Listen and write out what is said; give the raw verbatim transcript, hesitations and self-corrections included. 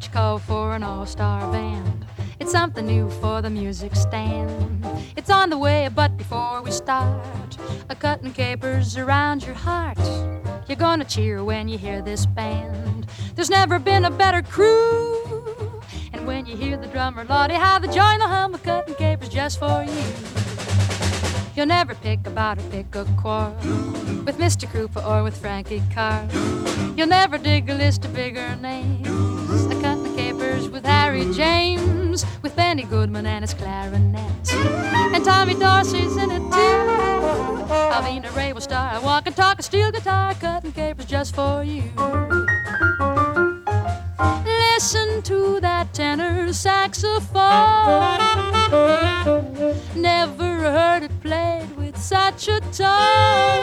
you call for an all-star band? It's something new for the music stand. It's on the way, but before we start, a cutting capers around your heart. You're gonna cheer when you hear this band. There's never been a better crew. And when you hear the drummer, Lordy, how the joy and the hum of cutting capers just for you. You'll never pick about or pick a quarrel with Mister Cooper or with Frankie Carr. You'll never dig a list of bigger names. A cutting capers with Harry James, with Benny Goodman and his clarinet, and Tommy Dorsey's in it too. Alvina Ray will star, I walk and talk a steel guitar, cutting capers just for you. Listen to that tenor saxophone.